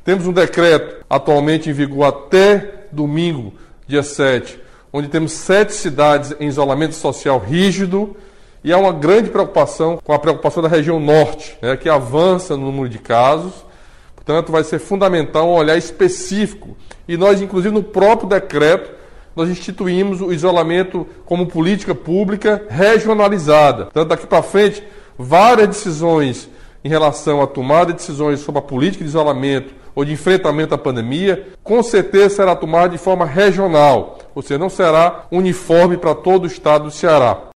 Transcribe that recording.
Temos um decreto atualmente em vigor até domingo, dia 7, onde temos 7 cidades em isolamento social rígido, e há uma grande preocupação com a preocupação da região norte, que avança no número de casos. Portanto, vai ser fundamental um olhar específico. E nós, inclusive, no próprio decreto, nós instituímos o isolamento como política pública regionalizada. Portanto, daqui para frente, várias decisões em relação à tomada de decisões sobre a política de isolamento ou de enfrentamento à pandemia, com certeza será tomada de forma regional, ou seja, não será uniforme para todo o estado do Ceará.